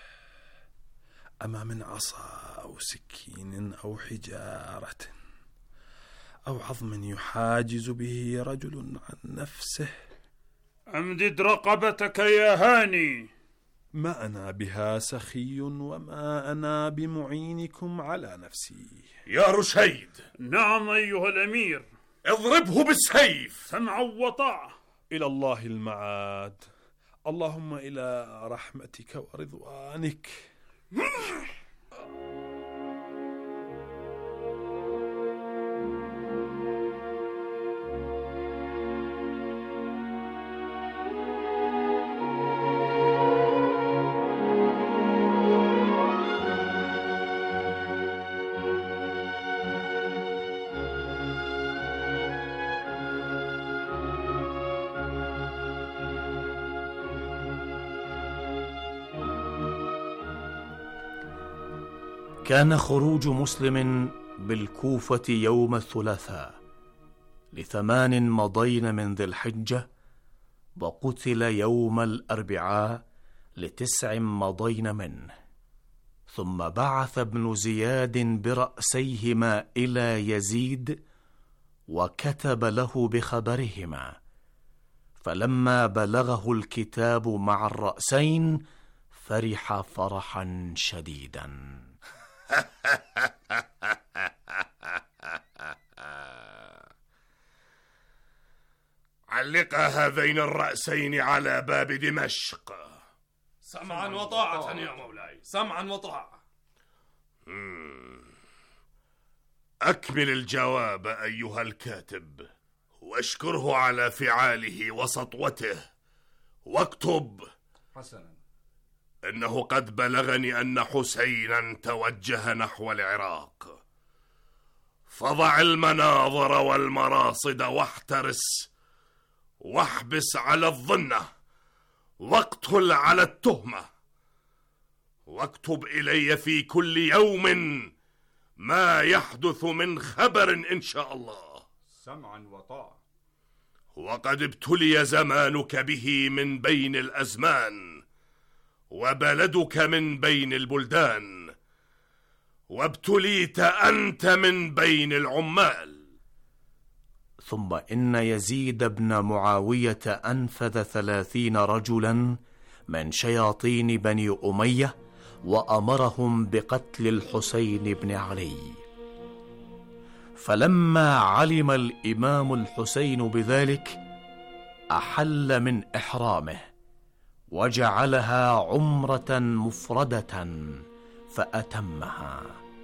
أما من عصا أو سكين أو حجارة أو عظم يحاجز به رجل عن نفسه؟ أمدد رقبتك يا هاني. ما أنا بها سخي وما أنا بمعينكم على نفسي. يا رشيد. نعم أيها الأمير. اضربه بالسيف. سمعا وطاعة. إلى الله المعاد، اللهم إلى رحمتك ورضوانك. كان خروج مسلم بالكوفة يوم الثلاثاء لثمان مضين من ذي الحجة، وقتل يوم الأربعاء لتسع مضين منه. ثم بعث ابن زياد برأسيهما إلى يزيد وكتب له بخبرهما، فلما بلغه الكتاب مع الرأسين فرح فرحا شديدا. علق هذين الرأسين على باب دمشق. سمعا وطاعة يا مولاي، سمعا وطاعة. أكمل الجواب أيها الكاتب، واشكره على فعاله وسطوته، واكتب: حسنا. إنه قد بلغني أن حسينا توجه نحو العراق، فضع المناظر والمراصد واحترس، واحبس على الظنة، واقتل على التهمة، واكتب إلي في كل يوم ما يحدث من خبر إن شاء الله. سمعا وطاعة. وقد ابتلي زمانك به من بين الأزمان، وبلدك من بين البلدان، وابتليت أنت من بين العمال. ثم إن يزيد بن معاوية أنفذ ثلاثين رجلا من شياطين بني أمية، وأمرهم بقتل الحسين بن علي. فلما علم الإمام الحسين بذلك أحل من إحرامه، وجعلها عمرة مفردة فأتمها.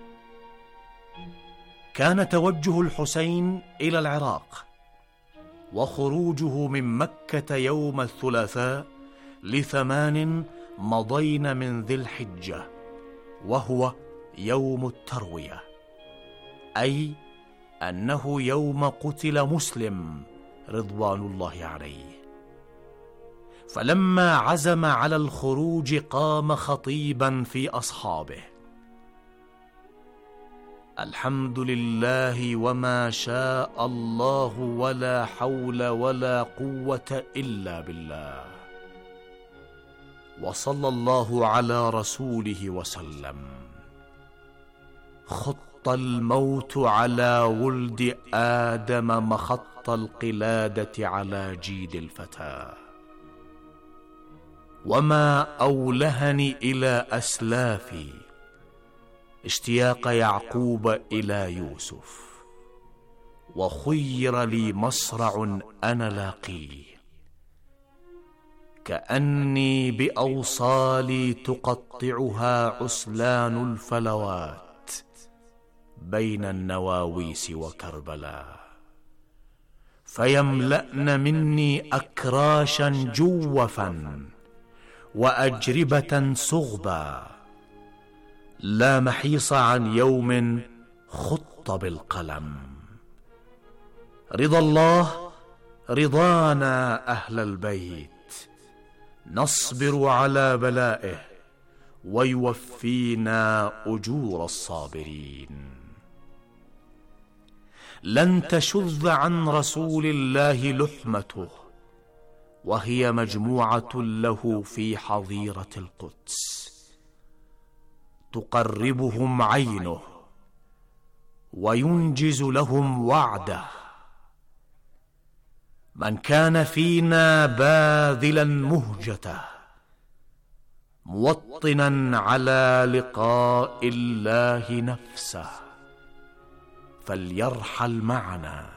كان توجه الحسين إلى العراق وخروجه من مكة يوم الثلاثاء لثمان مضين من ذي الحجة، وهو يوم التروية، أي أنه يوم قتل مسلم رضوان الله عليه. فلما عزم على الخروج قام خطيبا في أصحابه: الحمد لله وما شاء الله ولا حول ولا قوة إلا بالله، وصلى الله على رسوله وسلم. خط الموت على ولد آدم مخط القلادة على جيد الفتى، وما أولهني إلى أسلافي اشتياق يعقوب إلى يوسف، وخير لي مصرع أنا لاقيه، كأني بأوصالي تقطعها عسلان الفلوات بين النواويس وكربلاء، فيملأن مني أكراشا جوفا وأجربة صغبا، لا محيص عن يوم خط بالقلم. رضا الله رضانا أهل البيت، نصبر على بلائه ويوفينا أجور الصابرين. لن تشذ عن رسول الله لحمته، وهي مجموعة له في حظيرة القدس، تقربهم عينه وينجز لهم وعده. من كان فينا باذلا مهجته، موطنا على لقاء الله نفسه، فليرحل معنا،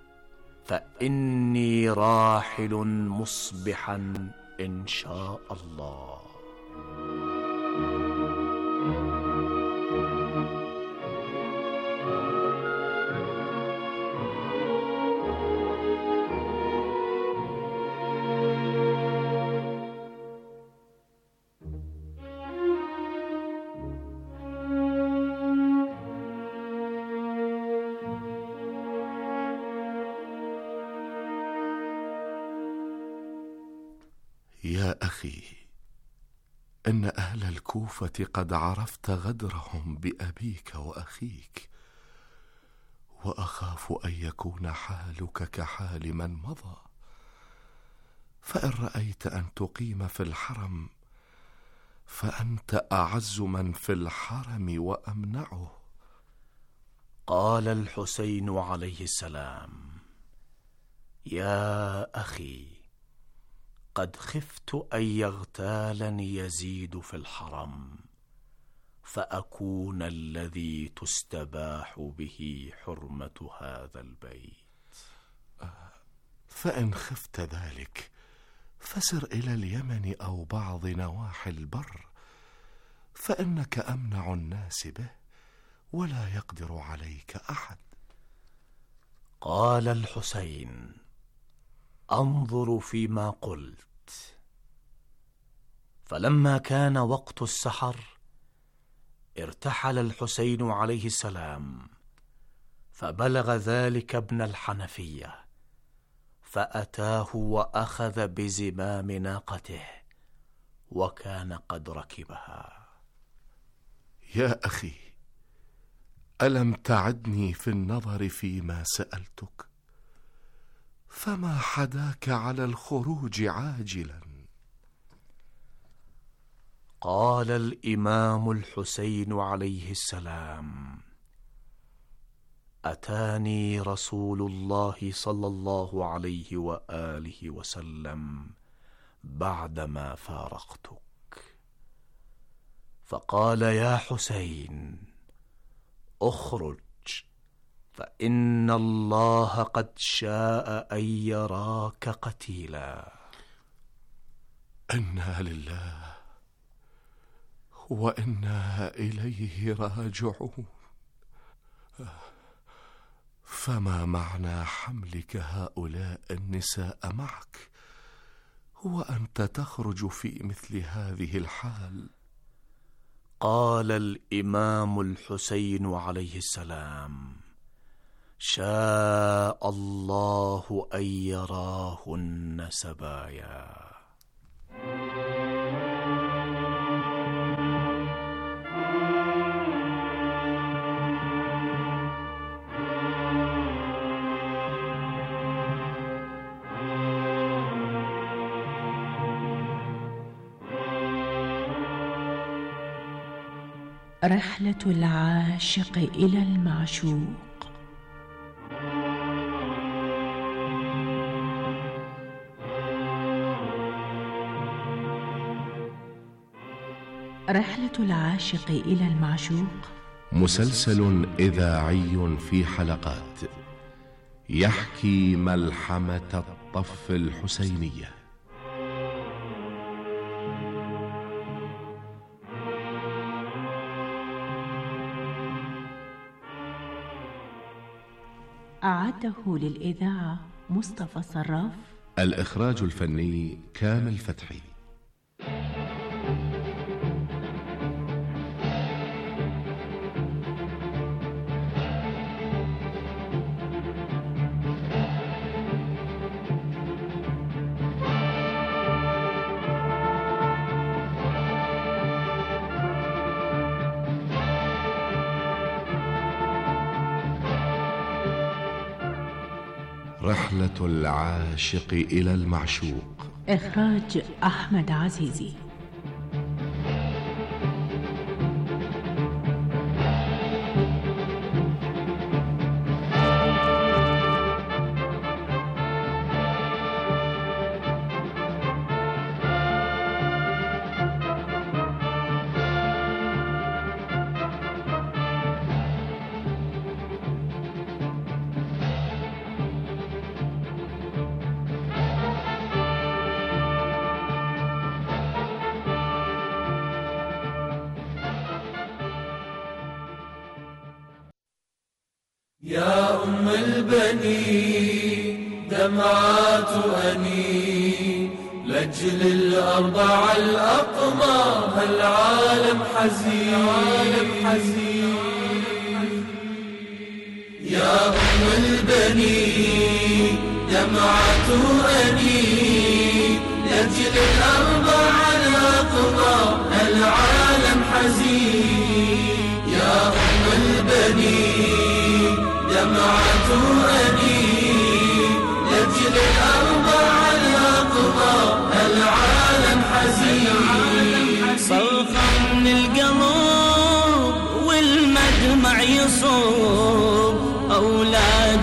فإني راحل مصبحا إن شاء الله. يا أخي، إن أهل الكوفة قد عرفت غدرهم بأبيك وأخيك، وأخاف أن يكون حالك كحال من مضى، فإن رأيت أن تقيم في الحرم فأنت أعز من في الحرم وأمنعه. قال الحسين عليه السلام: يا أخي، قد خفت أن يغتالني يزيد في الحرم فأكون الذي تستباح به حرمة هذا البيت. فإن خفت ذلك فسر إلى اليمن أو بعض نواحي البر، فإنك أمنع الناس به ولا يقدر عليك أحد. قال الحسين: أنظر فيما قلت. فلما كان وقت السحر ارتحل الحسين عليه السلام، فبلغ ذلك ابن الحنفية، فأتاه وأخذ بزمام ناقته وكان قد ركبها. يا أخي، ألم تعدني في النظر فيما سألتك؟ فما حداك على الخروج عاجلا؟ قال الإمام الحسين عليه السلام: أتاني رسول الله صلى الله عليه وآله وسلم بعدما فارقتك، فقال: يا حسين، اخرج، فإن الله قد شاء أن يراك قتيلا. إنا لله وإنا إليه راجعون. فما معنى حملك هؤلاء النساء معك وأنت تخرج في مثل هذه الحال؟ قال الإمام الحسين عليه السلام: شاء الله أن يراهن سبايا. رحلة العاشق إلى المعشوق. رحلة العاشق إلى المعشوق مسلسل إذاعي في حلقات يحكي ملحمة الطف الحسينية. أعده للإذاعة مصطفى صراف. الإخراج الفني كامل فتحي. رحلة العاشق إلى المعشوق. إخراج أحمد عزيزي. يا أم البنين دمعات أنين لأجل الأربع الأقمار العالم حزين حزين. يا أم البنين دمعات أنين لأجل الأربع الأقمار العالم حزين. يا أم البنين دمعة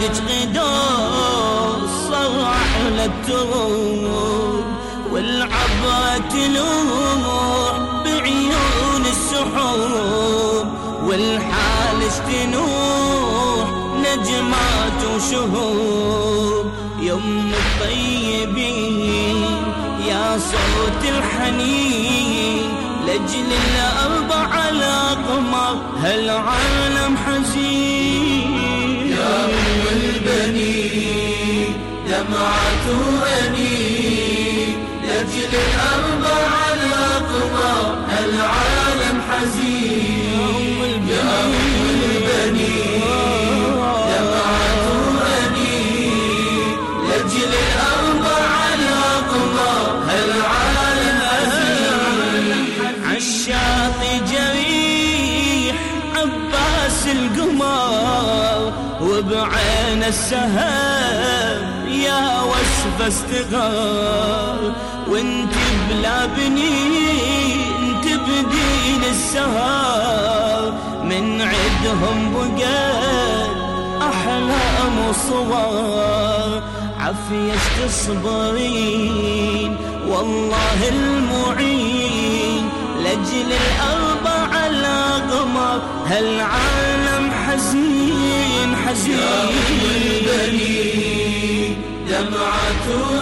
معالج قدوس صرح للتروب والعبرة تلوح بعيون السحوب والحال تنوح نجمات وشهوب يوم الطيبين يا صوت الحنين لأجل الأرض على قمر هالعالم حزين يا أم البنين دمعة أنين لأجل الأرض على قمر هالعالم حزين يا أم البنين دمعة أنين لأجل الأرض على قمر هالعالم حزين عالشاطئ جريح عباس القمر وبعين السهام يا وصف استغار وانت بلا بنين تبدين السهار من عدهم بقال أحلام وصور عافية تصبرين والله المعين لأجل الأرض على قمر هالعالم حزين حزين يا أم البنين دمعة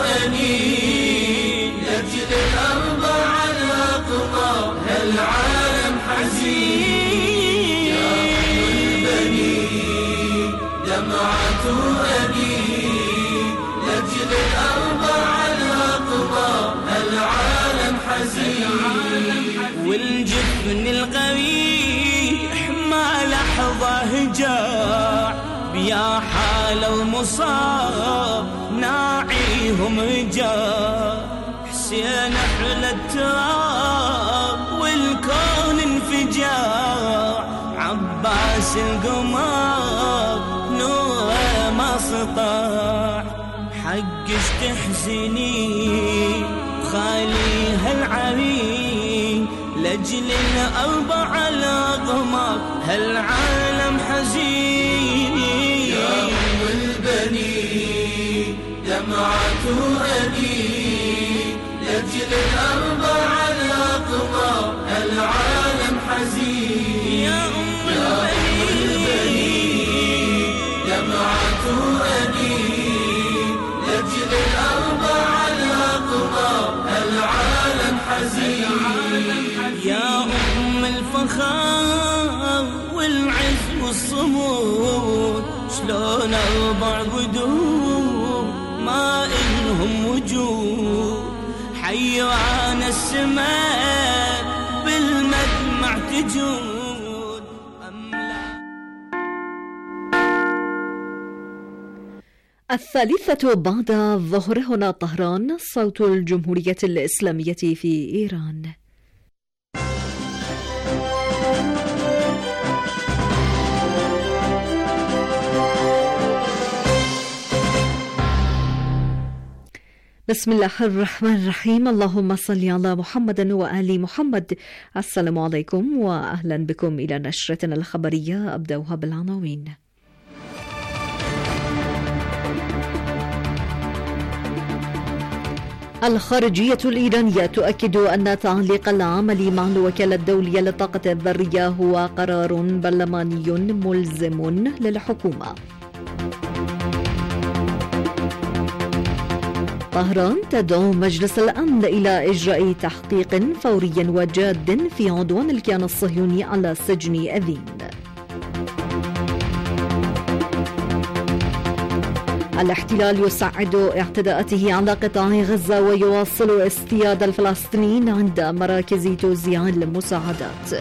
أنين لأجل الأرض على قمر هالعالم حزين يا أم البنين دمعة أنين لأجل الأرض على قمر هالعالم حزين والجفن القريح ما لحظة هجاع بيا حالة ومصاب ناعيهم رجال حسين أحلى التراب والكون انفجار عباس القمر نوره ما سطاع حقش تحزني خاليها العرين لأجل الأرض على قمر هالعالم حزين يا أم البنين دمعة أنين لأجل الأرض على قمر هالعالم حزين يا أم البنين دمعة أنين لأجل الأرض على قمر هالعالم حزين يا أم الفخار والعز والصمود شلون أربع قدور ما إلهم وجود حيران السماء بالمدمع تجود الثالثة بعد الظهر هنا طهران صوت الجمهورية الإسلامية في إيران. بسم الله الرحمن الرحيم. اللهم صل على محمد وآل محمد. السلام عليكم وأهلا بكم إلى نشرتنا الخبرية. أبدأها بالعناوين. الخارجية الإيرانية تؤكد أن تعليق العمل مع الوكالة الدولية للطاقة الذرية هو قرار برلماني ملزم للحكومة. طهران تدعو مجلس الأمن إلى إجراء تحقيق فوري وجاد في عدوان الكيان الصهيوني على سجن أذين. الاحتلال يصعد اعتداءاته على قطاع غزة ويواصل اصطياد الفلسطينيين عند مراكز توزيع المساعدات.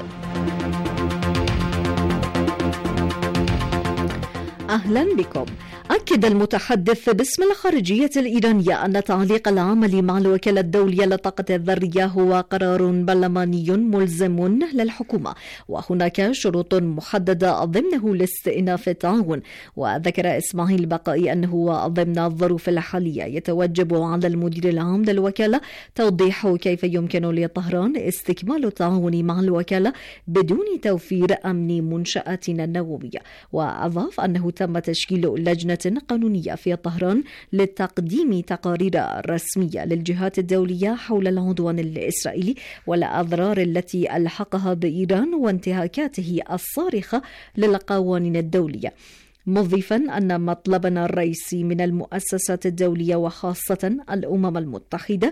أهلا بكم. أكد المتحدث باسم الخارجية الإيرانية أن تعليق العمل مع الوكالة الدولية للطاقة الذرية هو قرار برلماني ملزم للحكومة، وهناك شروط محددة ضمنه لاستئناف التعاون. وذكر إسماعيل بقائي أنه ضمن الظروف الحالية يتوجب على المدير العام للوكالة توضيح كيف يمكن لطهران استكمال التعاون مع الوكالة بدون توفير أمن منشآتنا النووية. وأضاف أنه تم تشكيل لجنة لجنة قانونية في طهران لتقديم تقارير رسمية للجهات الدولية حول العدوان الإسرائيلي والأضرار التي ألحقها بإيران وانتهاكاته الصارخة للقوانين الدولية، مضيفا أن مطلبنا الرئيسي من المؤسسات الدولية وخاصة الأمم المتحدة